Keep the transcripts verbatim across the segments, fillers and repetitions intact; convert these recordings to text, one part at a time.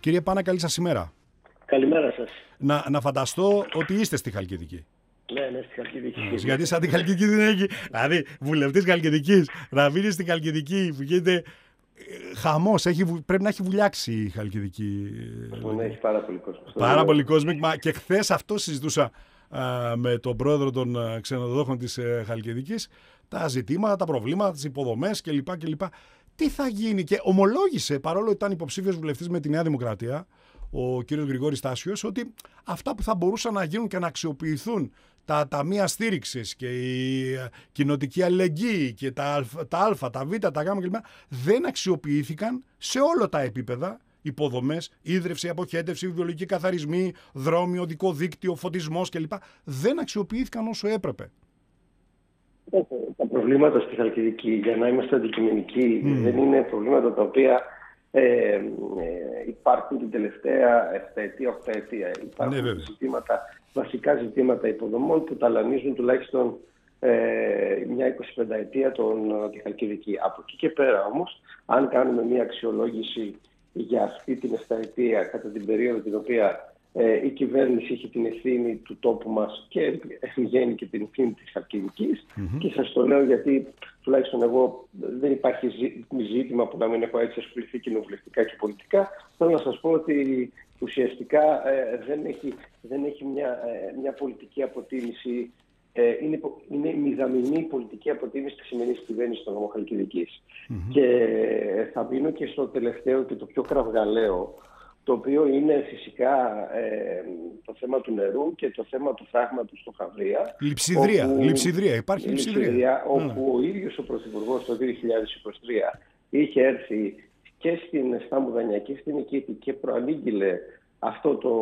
Κύριε Πάνα, καλή σας ημέρα. Καλημέρα σας. Να, να φανταστώ ότι είστε στη Χαλκιδική. Ναι, ναι, στη Χαλκιδική. Γιατί σαν τη Χαλκιδική δεν έχει. Δηλαδή, βουλευτής Χαλκιδικής, να μείνει στη Χαλκιδική που γίνεται χαμός. Έχει, πρέπει να έχει βουλιάξει η Χαλκιδική. Ναι, έχει πάρα πολύ κόσμο. Πάρα πολύ κόσμο. Και χθες αυτό συζητούσα α, με τον πρόεδρο των α, ξενοδόχων της α, Χαλκιδικής. Τα ζητήματα, τα προβλήματα, τις υποδομές κλπ. κλπ. Τι θα γίνει, και ομολόγησε, παρόλο ότι ήταν υποψήφιος βουλευτής με τη Νέα Δημοκρατία, ο κύριος Γρηγόρης Τάσιος, ότι αυτά που θα μπορούσαν να γίνουν και να αξιοποιηθούν, τα ταμεία στήριξης και η κοινοτική αλληλεγγύη και τα, τα α, τα β, τα γ κλπ. Δεν αξιοποιήθηκαν σε όλα τα επίπεδα. Υποδομές, ίδρυυση, αποχέτευση, βιολογικοί καθαρισμοί, δρόμοι, οδικό δίκτυο, φωτισμός κλπ. Δεν αξιοποιήθηκαν όσο έπρεπε. Τα προβλήματα στη Χαλκιδική, για να είμαστε αντικειμενικοί, Mm. δεν είναι προβλήματα τα οποία ε, ε, υπάρχουν την τελευταία επταετία, οχταετία. Υπάρχουν Ναι, ζητήματα, βασικά ζητήματα υποδομών που ταλανίζουν τουλάχιστον ε, μια εικοσιπενταετία τον, τη Χαλκιδική. Από εκεί και πέρα όμως, αν κάνουμε μια αξιολόγηση για αυτή την επταετία, κατά την περίοδο την οποία Ε, η κυβέρνηση έχει την ευθύνη του τόπου μας και εν γέννη και την ευθύνη της Χαλκιδικής. Mm-hmm. Και σας το λέω γιατί τουλάχιστον εγώ δεν υπάρχει ζήτημα που να μην έχω έτσι ασχοληθεί κοινοβουλευτικά και πολιτικά. Θέλω να σας πω ότι ουσιαστικά ε, δεν έχει, δεν έχει μια, ε, μια πολιτική αποτίμηση. Ε, είναι, είναι μηδαμινή πολιτική αποτίμηση της σημερινής κυβέρνησης των Χαλκιδικής. Mm-hmm. Και θα μείνω και στο τελευταίο και το πιο κραυγαλαίο, το οποίο είναι φυσικά ε, το θέμα του νερού και το θέμα του φράγματος στο Χαβρία. Λειψιδρία, όπου, λειψιδρία, υπάρχει λειψιδρία. λειψιδρία όπου mm. ο ίδιος ο Πρωθυπουργός το δύο χιλιάδες είκοσι τρία είχε έρθει και στην Στάμουδανιά και στην Νικήτη και προανήγγειλε αυτό το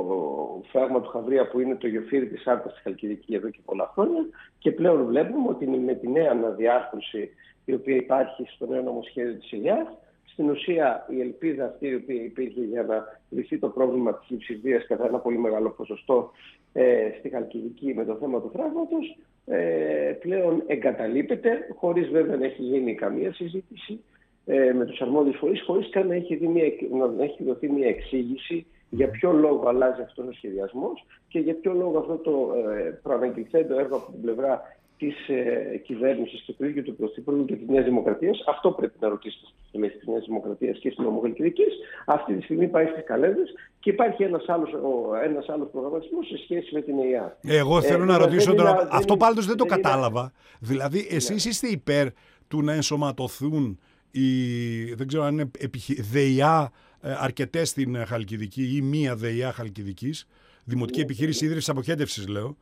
φράγμα του Χαβρία που είναι το γεφύρι της Άρτας στη Χαλκιδική εδώ και πολλά χρόνια, και πλέον βλέπουμε ότι με τη νέα αναδιάρθρωση η οποία υπάρχει στο νέο νομοσχέδιο της ΕΛΙΑΘ, στην ουσία η ελπίδα αυτή η οποία υπήρχε για να λυθεί το πρόβλημα της λειψιδρίας κατά ένα πολύ μεγάλο ποσοστό ε, στη Χαλκιδική με το θέμα του φράγματος ε, πλέον εγκαταλείπεται, χωρίς βέβαια να έχει γίνει καμία συζήτηση ε, με τους αρμόδιους φορείς, χωρίς καν να έχει, μια, να έχει δοθεί μια εξήγηση για ποιο λόγο αλλάζει αυτός ο σχεδιασμός και για ποιο λόγο αυτό το ε, προαναγγελθέντο έργο από την πλευρά της ε, κυβέρνησης και του ίδιου του Πρωθυπουργού και της Νέας Δημοκρατίας. Αυτό πρέπει να ρωτήσετε στις τελές της Νέας Δημοκρατίας και στην Ομοχαλκιδικής. Αυτή τη στιγμή πάει στις καλένδες και υπάρχει ένας άλλος, ο, ένας άλλος προγραμματισμός σε σχέση με την ΕΙΑ. Εγώ θέλω ε, να ρωτήσω τώρα. Είναι, αυτό είναι, πάντως δεν το δεν κατάλαβα. Είναι... Δηλαδή, εσείς ναι. είστε υπέρ του να ενσωματωθούν οι, δεν ξέρω αν είναι επιχει... ΔΕΙΑ αρκετές στην Χαλκιδική ή μία ΔΕΙΑ Χαλκιδικής, Δημοτική ναι, Επιχείρηση ναι. Ίδρυυσης Αποχέτευσης, λέω.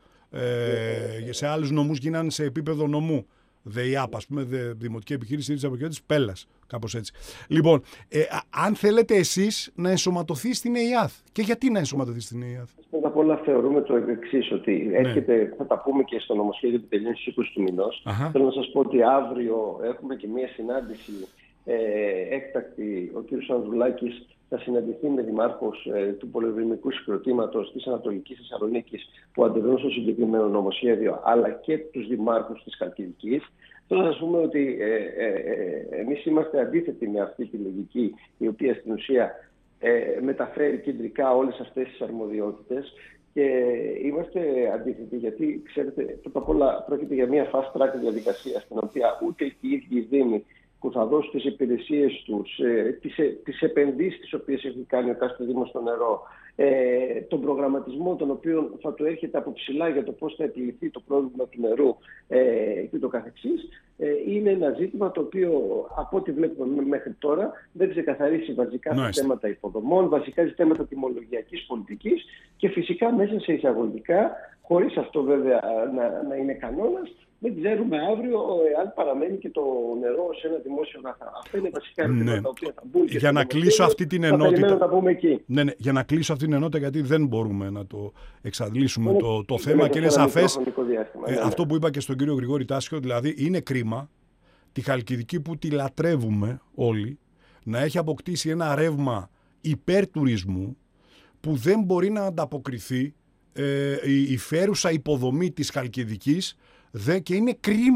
Ε, σε άλλους νομούς γίνανε σε επίπεδο νομού. ΔΕΙΑΠ, ας πούμε, δε, Δημοτική Επιχείρηση Ίδρυσης Αποχέτευσης, Πέλλας, κάπως έτσι. Λοιπόν, ε, αν θέλετε εσείς να ενσωματωθεί στην ΕΙΑΘ, και γιατί να ενσωματωθεί στην ΕΙΑΘ? Πρώτα απ' όλα θεωρούμε το εξής, ότι ναι. έρχεται, θα τα πούμε και στο νομοσχέδιο που τελειώνει στις είκοσι του μηνός. Αχα. Θέλω να σας πω ότι αύριο έχουμε και μία συνάντηση ε, έκτακτη. Ο κ. Ανδρουλάκης θα συναντηθεί με δημάρχους ε, του πολεοδημικού συγκροτήματος της Ανατολικής Θεσσαλονίκης που αντιδρούν στο συγκεκριμένο νομοσχέδιο, αλλά και τους δημάρχους της Χαλκιδικής. Θέλω να σας πούμε ότι ε, ε, ε, εμείς είμαστε αντίθετοι με αυτή τη λογική, η οποία στην ουσία ε, μεταφέρει κεντρικά όλες αυτές τις αρμοδιότητες, και είμαστε αντίθετοι γιατί, ξέρετε, πρώτα απ' όλα πρόκειται για μια fast track διαδικασία, στην οποία ούτε οι ίδιοι οι Δήμοι που θα δώσουν τις υπηρεσίες τους, ε, τις, ε, τις επενδύσεις τις οποίες έχει κάνει ο κάθε Δήμος στο νερό, ε, τον προγραμματισμό τον οποίο θα του έρχεται από ψηλά για το πώς θα επιληθεί το πρόβλημα του νερού ε, και το καθεξής, ε, είναι ένα ζήτημα το οποίο από ό,τι βλέπουμε μέχρι τώρα δεν ξεκαθαρίσει βασικά nice. θέματα υποδομών, βασικά ζητήματα τιμολογιακής πολιτικής και φυσικά μέσα σε εισαγωγικά, χωρίς αυτό βέβαια να, να είναι κανόνας, δεν ξέρουμε αύριο εάν παραμένει και το νερό σε ένα δημόσιο αγαθά. Αυτά είναι βασικά ερωτήματα ναι. τα οποία θα μπουν. Και για να κλείσω αυτή την ενότητα. Θα πούμε εκεί. Ναι, ναι, για να κλείσω αυτή την ενότητα, γιατί δεν μπορούμε να το εξαντλήσουμε είναι, το, το θέμα και είναι σαφές. Ε, ναι, αυτό που είπα και στον κύριο Γρηγόρη Τάσιο, δηλαδή είναι κρίμα τη Χαλκιδική που τη λατρεύουμε όλοι να έχει αποκτήσει ένα ρεύμα υπερτουρισμού που δεν μπορεί να ανταποκριθεί ε, η, η φέρουσα υποδομή της Χαλκιδικής. Δε, και είναι κρίμα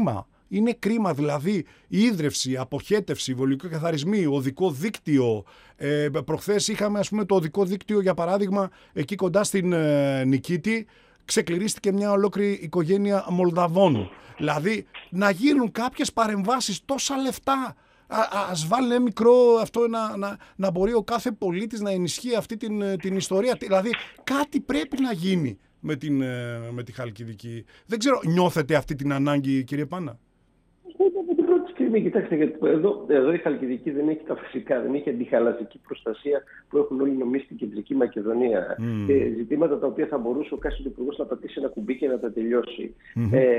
Είναι κρίμα, δηλαδή η ίδρυυση, αποχέτευση, βολικοί καθαρισμοί, οδικό δίκτυο. Ε, προχθές είχαμε, ας πούμε, το οδικό δίκτυο, για παράδειγμα, εκεί κοντά στην ε, Νικήτη, ξεκληρίστηκε μια ολόκληρη οικογένεια Μολδαβών. Δηλαδή, να γίνουν κάποιες παρεμβάσεις, τόσα λεφτά. Α, ας βάλει ένα μικρό αυτό να, να, να μπορεί ο κάθε πολίτης να ενισχύει αυτή την, την ιστορία. Δηλαδή, κάτι πρέπει να γίνει με, την, με τη Χαλκιδική. Δεν ξέρω, νιώθετε αυτή την ανάγκη, κύριε Πάνα? Από την πρώτη στιγμή, κοιτάξτε, γιατί εδώ, εδώ η Χαλκιδική δεν έχει τα φυσικά, δεν έχει αντιχαλαζική προστασία που έχουν όλοι νομίσει στην Κεντρική Μακεδονία. Mm. Και ζητήματα τα οποία θα μπορούσε ο κάθε υπουργός να πατήσει ένα κουμπί και να τα τελειώσει. Mm-hmm. Ε,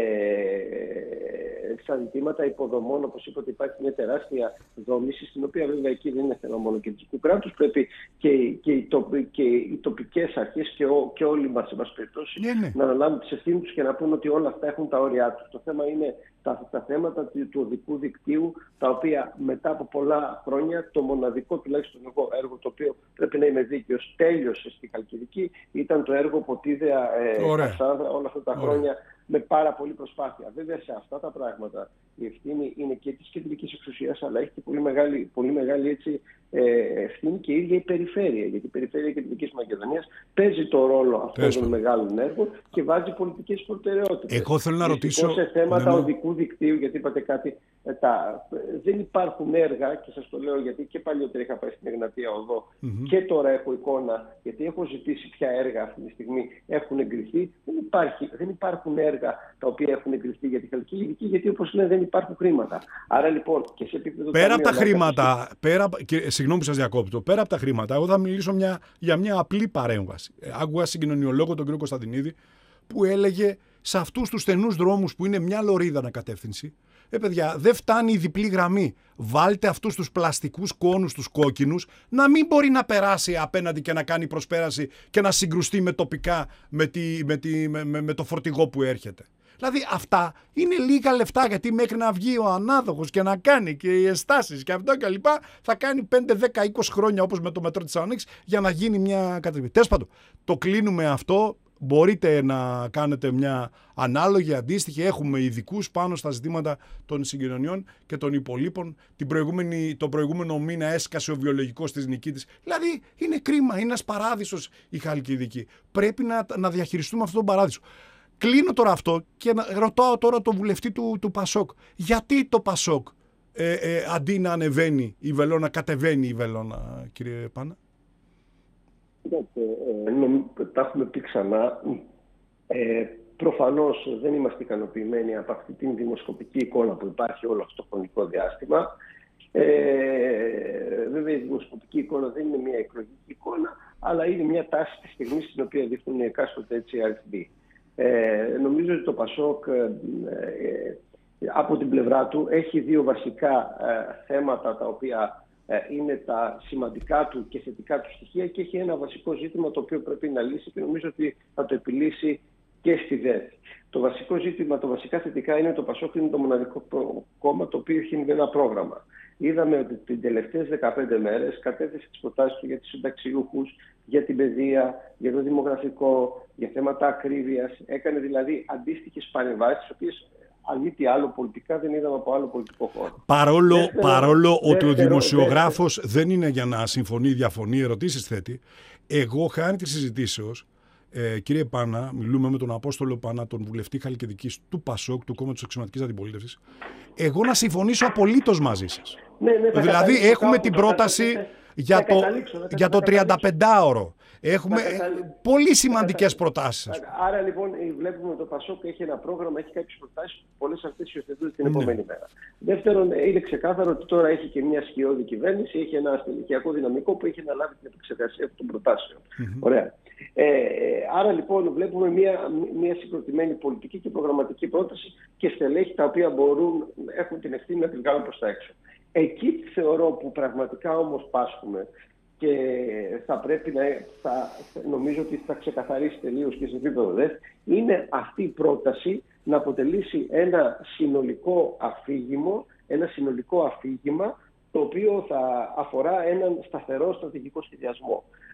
στα ζητήματα υποδομών, όπως είπατε, υπάρχει μια τεράστια δόμηση, στην οποία βέβαια εκεί δεν είναι θέμα μόνο κεντρικού κράτους. Πρέπει και, και, οι, τοπ, και οι τοπικές αρχές και, ο, και όλοι μας, σε μας περιπτώσει, yeah, yeah. να αναλάβουν τις ευθύνες τους και να πούν ότι όλα αυτά έχουν τα όρια τους. Το θέμα είναι τα, τα θέματα του οδικού δικτύου, τα οποία μετά από πολλά χρόνια, το μοναδικό τουλάχιστον εγώ έργο το οποίο πρέπει να είμαι δίκαιος τέλειωσε στη Χαλκιδική ήταν το έργο Ποτίδεα ε, Κασάνδρα, όλα αυτά τα Ωραία. χρόνια με πάρα πολύ προσπάθεια. Βέβαια, σε αυτά τα πράγματα η ευθύνη είναι και της κεντρικής εξουσίας, αλλά έχει και πολύ μεγάλη, πολύ μεγάλη έτσι, ε, ευθύνη και η ίδια η περιφέρεια. Γιατί η περιφέρεια Κεντρικής Μακεδονίας παίζει το ρόλο αυτών των μεγάλων έργων και βάζει πολιτικές προτεραιότητες. Εγώ θέλω να ρωτήσω. Σε θέματα ναι, ναι. οδικού δικτύου, γιατί είπατε κάτι, τα, δεν υπάρχουν έργα, και σας το λέω γιατί και παλιότερα είχα πάει στην Εγνατία Οδό mm-hmm. και τώρα έχω εικόνα, γιατί έχω ζητήσει ποια έργα αυτή τη στιγμή έχουν εγκριθεί. Δεν, υπάρχει, δεν υπάρχουν έργα τα οποία έχουν εγκριθεί για τη Χαλκιδική, γιατί όπως λένε δεν υπάρχουν χρήματα. Άρα λοιπόν και σε επίπεδο. Πέρα από τα χρήματα, και... πέρα, και, συγγνώμη που σας διακόπτω, πέρα από τα χρήματα, εγώ θα μιλήσω μια, για μια απλή παρέμβαση. Άκουγα συγκοινωνιολόγο τον κύριο Κωνσταντινίδη που έλεγε σε αυτούς τους στενούς δρόμους που είναι μια λωρίδα ανακατεύθυνση. Ε, παιδιά, δεν φτάνει η διπλή γραμμή. Βάλτε αυτούς τους πλαστικούς κόνους, τους κόκκινους, να μην μπορεί να περάσει απέναντι και να κάνει προσπέραση και να συγκρουστεί με τοπικά με, τη, με, τη, με, με, με το φορτηγό που έρχεται. Δηλαδή αυτά είναι λίγα λεφτά, γιατί μέχρι να βγει ο ανάδοχος και να κάνει και οι εστάσεις και αυτό και λοιπά, θα κάνει πέντε, δέκα, είκοσι χρόνια όπως με το μετρό της Θεσσαλονίκης για να γίνει μια κατασκευή. Τέλος πάντων, το κλείνουμε αυτό. Μπορείτε να κάνετε μια ανάλογη, αντίστοιχη. Έχουμε ειδικούς πάνω στα ζητήματα των συγκοινωνιών και των υπολείπων. Την προηγούμενη, το προηγούμενο μήνα έσκασε ο βιολογικός της Νικήτης. Δηλαδή είναι κρίμα, είναι ένας παράδεισος η Χαλκιδική. Πρέπει να, να διαχειριστούμε αυτόν τον παράδεισο. Κλείνω τώρα αυτό και ρωτάω τώρα τον βουλευτή του, του Πασόκ. Γιατί το Πασόκ ε, ε, αντί να ανεβαίνει η βελόνα, κατεβαίνει η βελόνα, κύριε Πάνα? Κοιτάξτε, ε, τα έχουμε πει ξανά. Ε, προφανώς δεν είμαστε ικανοποιημένοι από αυτή την δημοσκοπική εικόνα που υπάρχει όλο αυτό το χρονικό διάστημα. Ε, βέβαια η δημοσκοπική εικόνα δεν είναι μια εκλογική εικόνα, αλλά είναι μια τάση της στιγμής στην οποία δείχνουν οι εκάστοτε έτσι αριθμοί. Ε, νομίζω ότι το Πασόκ ε, ε, από την πλευρά του έχει δύο βασικά ε, θέματα τα οποία είναι τα σημαντικά του και θετικά του στοιχεία και έχει ένα βασικό ζήτημα το οποίο πρέπει να λύσει και νομίζω ότι θα το επιλύσει και στη ΔΕΘ. Το βασικό ζήτημα, το βασικά θετικά είναι ότι το Πασόκ είναι το μοναδικό κόμμα το οποίο έχει ένα πρόγραμμα. Είδαμε ότι τις τελευταίες δεκαπέντε μέρες κατέθεσε τις προτάσεις του για τους συνταξιούχους, για την παιδεία, για το δημογραφικό, για θέματα ακρίβειας. Έκανε δηλαδή αντίστοιχες παρεμβάσεις, τις οποίες αν μη τι άλλο πολιτικά δεν είδαμε από άλλο πολιτικό χώρο. Παρόλο, δεύτερο, παρόλο δεύτερο, ότι ο δημοσιογράφος δεύτερο. δεν είναι για να συμφωνεί, διαφωνεί, ερωτήσεις θέτει, εγώ χάρη της συζητήσεως, ε, κύριε Πάνα, μιλούμε με τον Απόστολο Πάνα, τον βουλευτή Χαλκιδικής του Πασόκ, του Κόμματος Αξιωματικής Αντιπολίτευσης, εγώ να συμφωνήσω απολύτως μαζί σας. Ναι, ναι, δηλαδή έχουμε την πρόταση για το, για το τριανταπεντάωρο. Έχουμε πολύ σημαντικές προτάσεις. Άρα λοιπόν βλέπουμε ότι το Πασόκ έχει ένα πρόγραμμα, έχει κάποιες προτάσεις, πολλές αυτές υιοθετούνται την επόμενη μέρα. Δεύτερον, είναι ξεκάθαρο ότι τώρα έχει και μια σκιώδη κυβέρνηση, έχει ένα στελεχειακό δυναμικό που έχει αναλάβει την επεξεργασία των προτάσεων. Mm-hmm. Ωραία. Ε, άρα λοιπόν βλέπουμε μια, μια συγκροτημένη πολιτική και προγραμματική πρόταση και στελέχη τα οποία μπορούν, έχουν την ευθύνη να την κάνουν προς τα έξω. Εκεί θεωρώ που πραγματικά όμως πάσχουμε και θα πρέπει να, θα, νομίζω ότι θα ξεκαθαρίσει τελείως και σε επίπεδο ΔΕΘ, είναι αυτή η πρόταση να αποτελήσει ένα συνολικό αφήγημα, ένα συνολικό αφήγημα το οποίο θα αφορά έναν σταθερό στρατηγικό σχεδιασμό.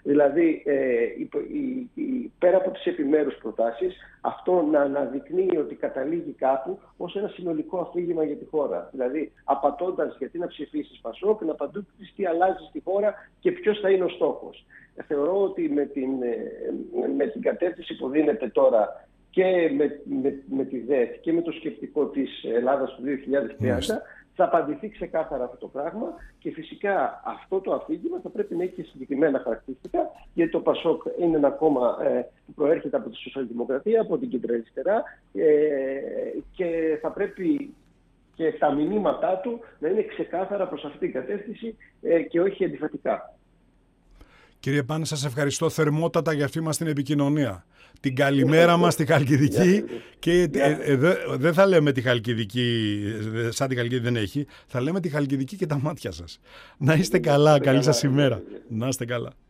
Δηλαδή, ε, η, η, η, πέρα από τις επιμέρους προτάσεις, αυτό να αναδεικνύει ότι καταλήγει κάπου ως ένα συνολικό αφήγημα για τη χώρα. Δηλαδή, απαντώντας γιατί να ψηφίσεις Πασόκ, να απαντήσεις τι αλλάζει στη χώρα και ποιος θα είναι ο στόχος. Θεωρώ ότι με την, με την κατεύθυνση που δίνεται τώρα και με, με, με τη ΔΕΘ και με το σκεπτικό της Ελλάδας του δύο χιλιάδες τριάντα, θα απαντηθεί ξεκάθαρα αυτό το πράγμα και φυσικά αυτό το αφήγημα θα πρέπει να έχει και συγκεκριμένα χαρακτηριστικά, γιατί το Πασόκ είναι ένα κόμμα ε, που προέρχεται από τη Σοσιαλδημοκρατία, από την κεντροαριστερά ε, και θα πρέπει και τα μηνύματά του να είναι ξεκάθαρα προς αυτή την κατεύθυνση ε, και όχι αντιφατικά. Κύριε Πάνη, σας ευχαριστώ θερμότατα για αυτή μας την επικοινωνία. Την καλημέρα μας στη Χαλκιδική και ε, ε, δεν δε θα λέμε τη Χαλκιδική, σαν τη Χαλκιδική δεν έχει, θα λέμε τη Χαλκιδική και τα μάτια σας. Να είστε καλά, καλή σας ημέρα. Να είστε καλά.